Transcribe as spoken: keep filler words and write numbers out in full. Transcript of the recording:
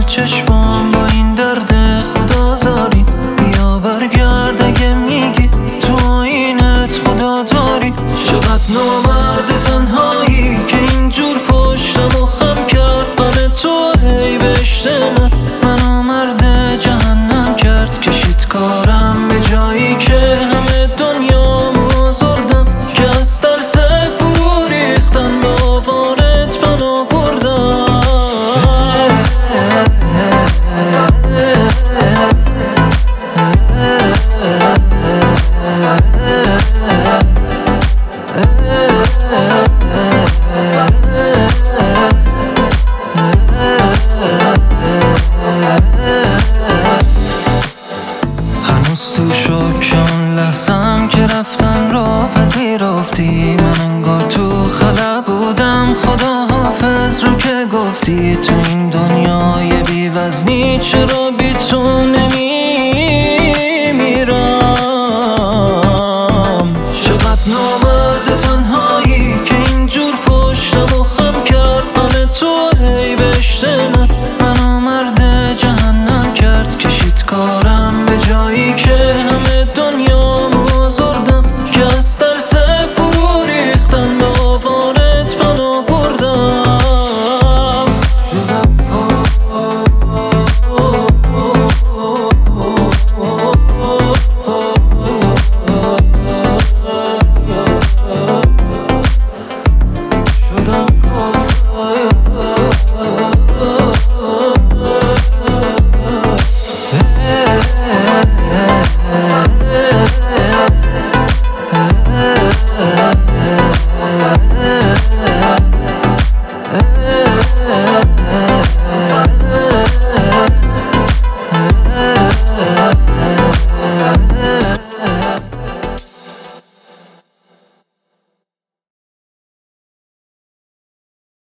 تو چشمام با این درد خدازاری. بیا برگرد اگه میگی تو آینت خدا داری. چقدر نامرد تنهایی که اینجور پشتم و خم کرد. غم تو هی بهشت من منو مرد جهنم کرد. کشید کارم به جایی که همه دنیامو آزردم، که از ترس فرو ریختن به آوارت منو بردم. هنوز تو شکم لحظم که رفتن را پذیرفتی. من انگار تو خلا بودم، خدا حافظ رو که گفتی. تو